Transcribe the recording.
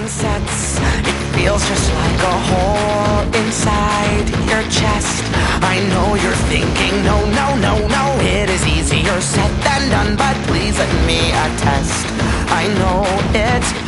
sets. It feels just like a hole inside your chest. I know you're thinking, no, no, no, no, it is easier said than done, but please let me attest. I know it's